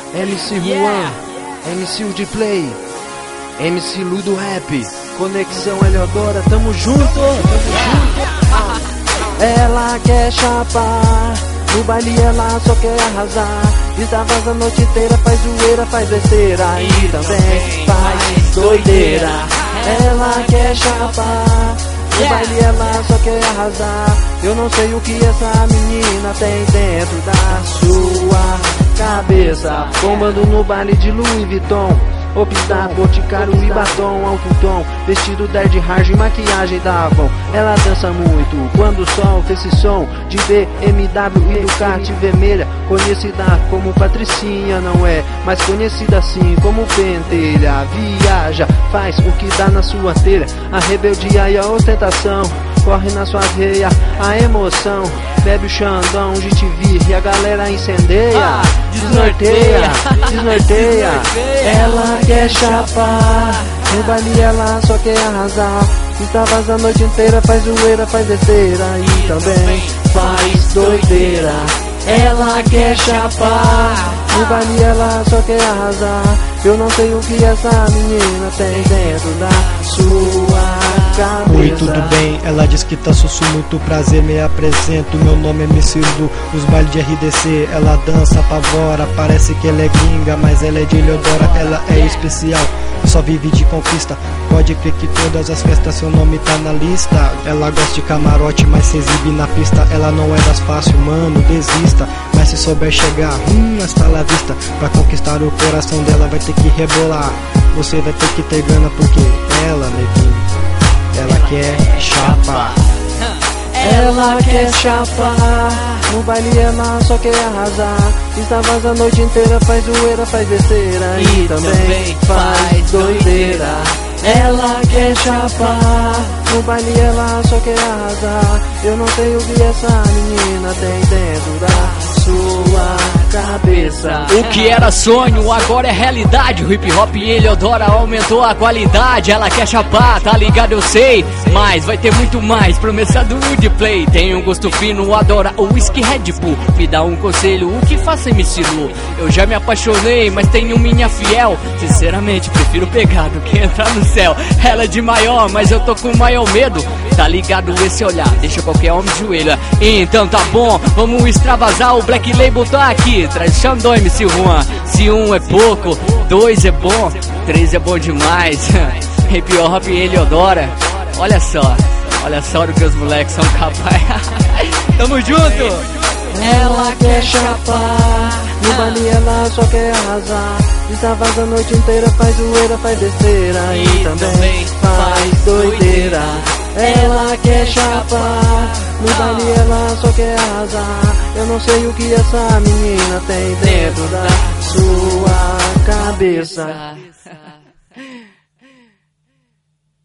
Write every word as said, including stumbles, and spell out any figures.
M C Juan, M C U de Play, M C Lu do Rap, Conexão Eleodora, tamo junto, tamo junto. Ela quer chapar, no baile ela só quer arrasar. Extravasa a noite inteira, faz zoeira, faz besteira e também faz doideira. Ela quer chapar, no baile ela só quer arrasar. Eu não sei o que essa menina tem dentro da sua cabeça. Bombando no baile de Louis Vuitton, Optar, Boticário e batom, alto tom, vestido dez de hard e maquiagem da Avon. Ela dança muito quando solta esse som de B M W e Ducati vermelha. Conhecida como Patricinha, não é, mas conhecida assim como Pentelha. Viaja, faz o que dá na sua telha. A rebeldia e a ostentação corre na sua veia, a emoção. Bebe o Xandão, G T V e a galera incendeia. Desnorteia, desnorteia. Ela quer chapar, no baile ela só quer arrasar. Extravasa a noite inteira, faz zoeira, faz besteira e também faz doideira. Ela quer chapar, no baile ela só quer arrasar. Eu não sei o que essa menina tem dentro da sua cabeça. Oi, tudo bem? Ela diz que tá sussu, muito prazer, me apresento. Meu nome é M C Lu, os bailes de R D C. Ela dança, apavora, parece que ela é gringa, mas ela é de Eleodora, ela é especial, só vive de conquista. Pode crer que todas as festas seu nome tá na lista. Ela gosta de camarote, mas se exibe na pista. Ela não é das fácil, mano, desista. Mas se souber chegar, hum, hasta la vista. Pra conquistar o coração dela vai ter que rebolar. Você vai ter que ter grana porque ela, neguinho, ela quer chapar. Ela quer chapar, no baile ela só quer arrasar. Extravasa a noite inteira, faz zoeira, faz besteira e também faz doideira. Ela quer chapar, no baile ela só quer arrasar. Eu não sei o que essa menina tem dentro da sua cabeça. O que era sonho agora é realidade. O hip hop em Eleodora aumentou a qualidade. Ela quer chapar, tá ligado, eu sei, mas vai ter muito mais. Promessa do de Play. Tem um gosto fino, adora o whisky Red Bull. Me dá um conselho, o que faça, M C Lu? Eu já me apaixonei, mas tenho minha fiel. Sinceramente, prefiro pegar do que entrar no céu. Ela é de maior, mas eu tô com maior medo. Tá ligado esse olhar, deixa qualquer homem de joelho. Então tá bom, vamos extravasar. O Black Label tá aqui, traz Xandão, M C Juan. Se um é pouco, dois é bom, três é bom demais. Hip Hop em Eleodora, olha só, olha só o que os moleques são capazes. Tamo junto! Ela quer chapar, no baile ela só quer arrasar. Extravasa a noite inteira, faz zoeira, faz besteira e também faz doideira. Ela quer chapar, no baile ela só quer arrasar. Eu não sei o que essa menina tem dentro da sua cabeça.